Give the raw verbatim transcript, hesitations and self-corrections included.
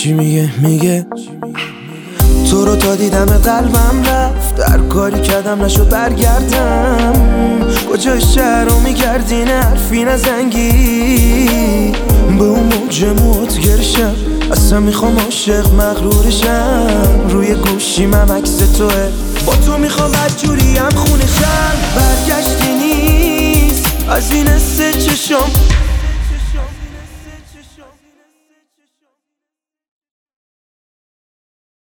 چی میگه میگه تو رو تا دیدم قلبم رفت، در کاری کردم نشد برگردم. کجای شهر رو میگردی نه حرفی نزنگی، به اون موج موت گرشم اصلا میخوام عاشق مغرورشم. روی گوشی من عکس توه، با تو میخوام بدجوری هم خونشم. برگشتی نیست از این سه چشم